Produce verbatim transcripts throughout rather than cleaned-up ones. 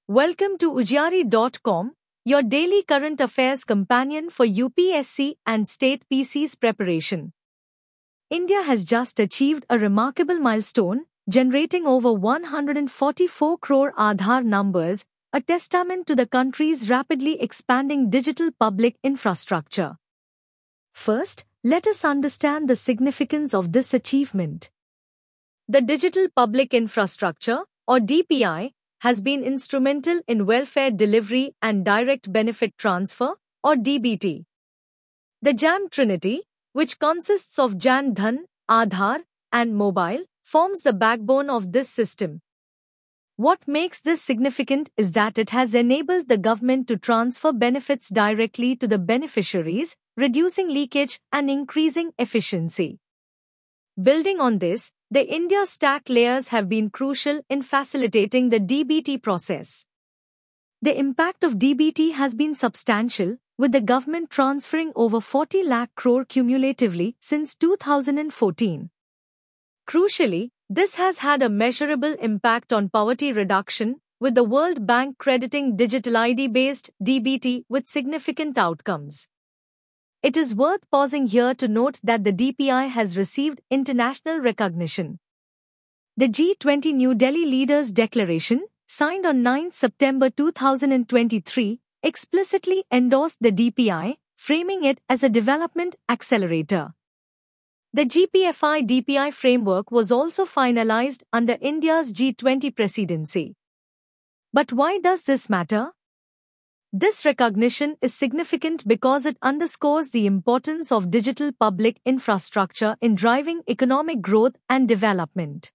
Welcome to Ujjari dot com, your daily current affairs companion for U P S C and state P C's preparation. India has just achieved a remarkable milestone, generating over one hundred forty-four crore Aadhaar numbers, a testament to the country's rapidly expanding digital public infrastructure. First, let us understand the significance of this achievement. The digital public infrastructure, or D P I, has been instrumental in welfare delivery and direct benefit transfer, or D B T. The JAM Trinity, which consists of Jan Dhan, Aadhaar, and Mobile, forms the backbone of this system. What makes this significant is that it has enabled the government to transfer benefits directly to the beneficiaries, reducing leakage and increasing efficiency. Building on this, the India Stack layers have been crucial in facilitating the D B T process. The impact of D B T has been substantial, with the government transferring over forty lakh crore cumulatively since two thousand fourteen. Crucially, this has had a measurable impact on poverty reduction, with the World Bank crediting digital I D-based D B T with significant outcomes. It is worth pausing here to note that the D P I has received international recognition. The G twenty New Delhi Leaders Declaration, signed on ninth September two thousand twenty-three, explicitly endorsed the D P I, framing it as a development accelerator. The G P F I D P I framework was also finalized under India's G twenty presidency. But why does this matter? This recognition is significant because it underscores the importance of digital public infrastructure in driving economic growth and development.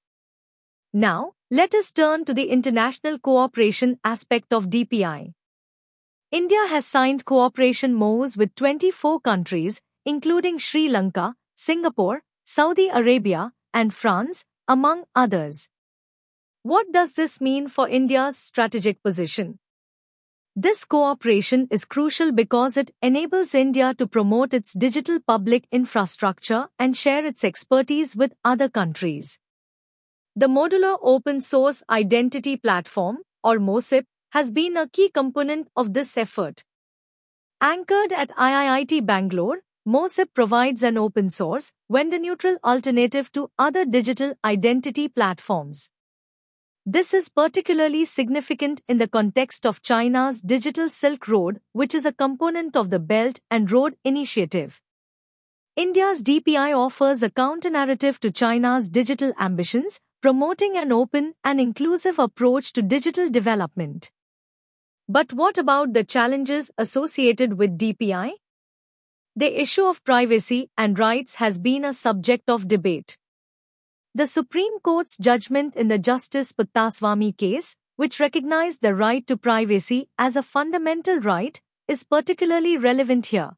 Now, let us turn to the international cooperation aspect of D P I. India has signed cooperation M O Us with twenty-four countries, including Sri Lanka, Singapore, Saudi Arabia, and France, among others. What does this mean for India's strategic position? This cooperation is crucial because it enables India to promote its digital public infrastructure and share its expertise with other countries. The Modular Open Source Identity Platform, or MOSIP, has been a key component of this effort. Anchored at I I I T Bangalore, MOSIP provides an open-source, vendor-neutral alternative to other digital identity platforms. This is particularly significant in the context of China's Digital Silk Road, which is a component of the Belt and Road Initiative. India's D P I offers a counter-narrative to China's digital ambitions, promoting an open and inclusive approach to digital development. But what about the challenges associated with D P I? The issue of privacy and rights has been a subject of debate. The Supreme Court's judgment in the Justice Puttaswamy case, which recognized the right to privacy as a fundamental right, is particularly relevant here.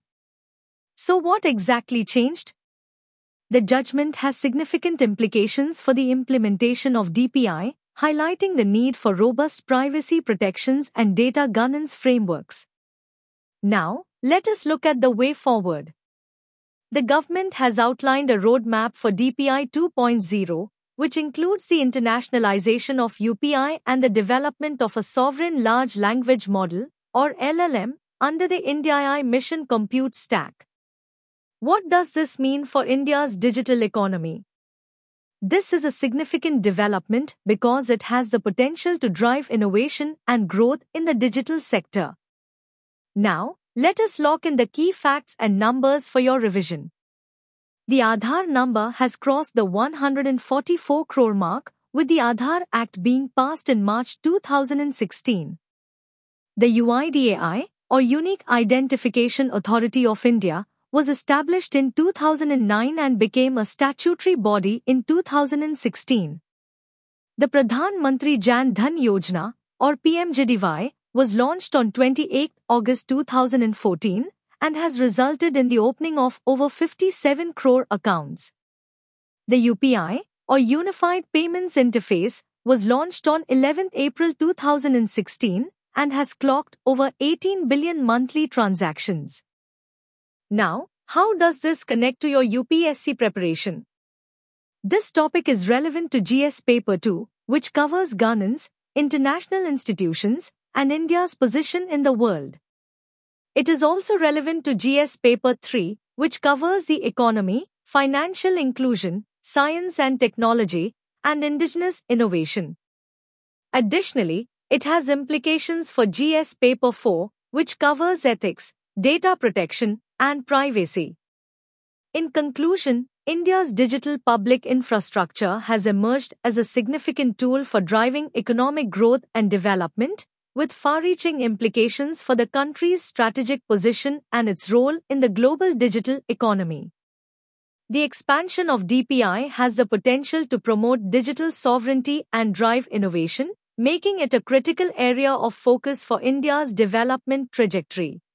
So what exactly changed? The judgment has significant implications for the implementation of D P I, highlighting the need for robust privacy protections and data governance frameworks. Now, let us look at the way forward. The government has outlined a roadmap for D P I two point oh, which includes the internationalization of U P I and the development of a sovereign large language model, or L L M, under the IndiaAI Mission Compute Stack. What does this mean for India's digital economy? This is a significant development because it has the potential to drive innovation and growth in the digital sector. Now, let us lock in the key facts and numbers for your revision. The Aadhaar number has crossed the one hundred forty-four crore mark, with the Aadhaar Act being passed in March two thousand sixteen. The U I D A I, or Unique Identification Authority of India, was established in two thousand nine and became a statutory body in two thousand sixteen. The Pradhan Mantri Jan Dhan Yojana, or P M J D Y, was launched on twenty-eighth August two thousand fourteen and has resulted in the opening of over fifty-seven crore accounts. The U P I, or Unified Payments Interface, was launched on eleventh April two thousand sixteen and has clocked over eighteen billion monthly transactions. Now, how does this connect to your U P S C preparation? This topic is relevant to G S Paper two, which covers governance, international institutions, and India's position in the world. It is also relevant to G S Paper three, which covers the economy, financial inclusion, science and technology, and indigenous innovation. Additionally, it has implications for G S Paper four, which covers ethics, data protection, and privacy. In conclusion, India's digital public infrastructure has emerged as a significant tool for driving economic growth and development, with far-reaching implications for the country's strategic position and its role in the global digital economy. The expansion of D P I has the potential to promote digital sovereignty and drive innovation, making it a critical area of focus for India's development trajectory.